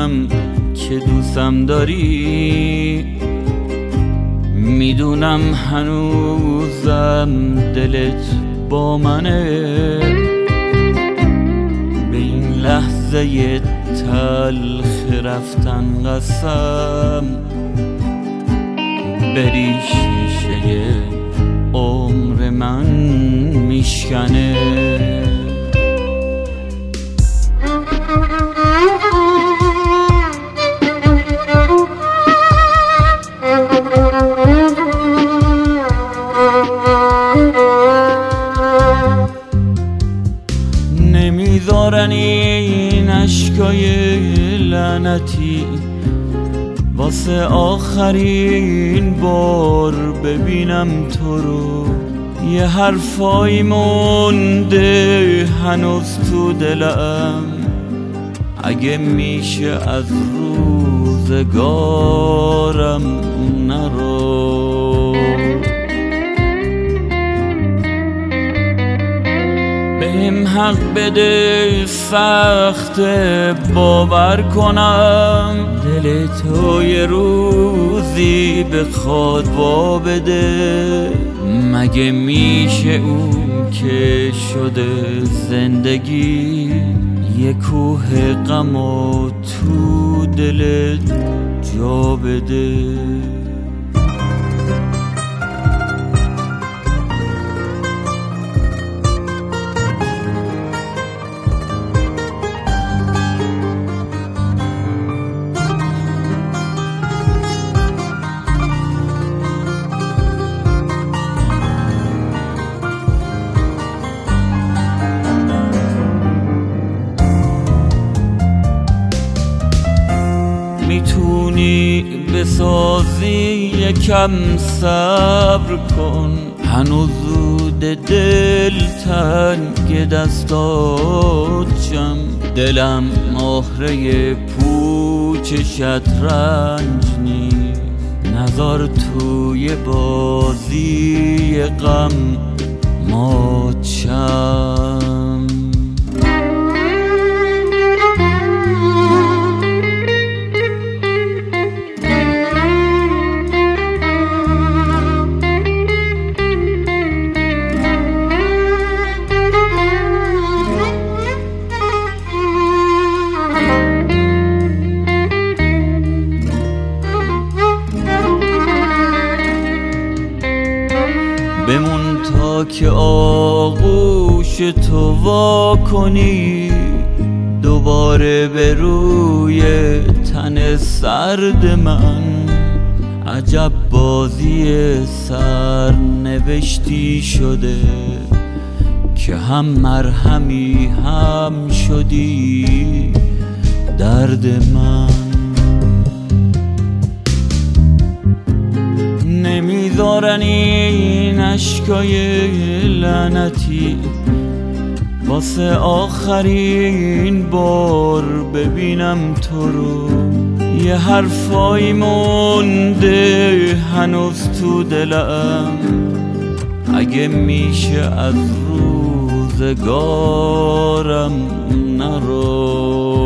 میدونم که دوستم داری، میدونم هنوزم دلت با منه. به این لحظه تلخ رفتن قسم، بری شیشه عمر من میشکنه. نمیذارن این اشکای لعنتی واسه آخرین بار ببینم تو رو. یه حرفایی مونده هنوز تو دلم، اگه میشه از روزگارم نرو. بهم حق بده، سخت باور کنم دل تو یه روزی بخواد وا بده. مگه میشه اون که شده زندگی یه کوه غم و تو دلت جا بده؟ میتونی بسازی یکم صبر کن، هنوز زود دل تنگ دستات جم. دلم مهره پوچ شطرنج نیست، نذار توی بازی غم مات شم. بمون تا که آغوش تو وا کنی، دوباره به روی تن سرد من. عجب بازی سرنوشتی شده که هم مرهمی هم شدی درد من. نمیذارن این اشکای لعنتی واسه آخرین بار ببینم تو رو. یه حرفایی مونده هنوز تو دلم، اگه میشه از روزگارم نرو.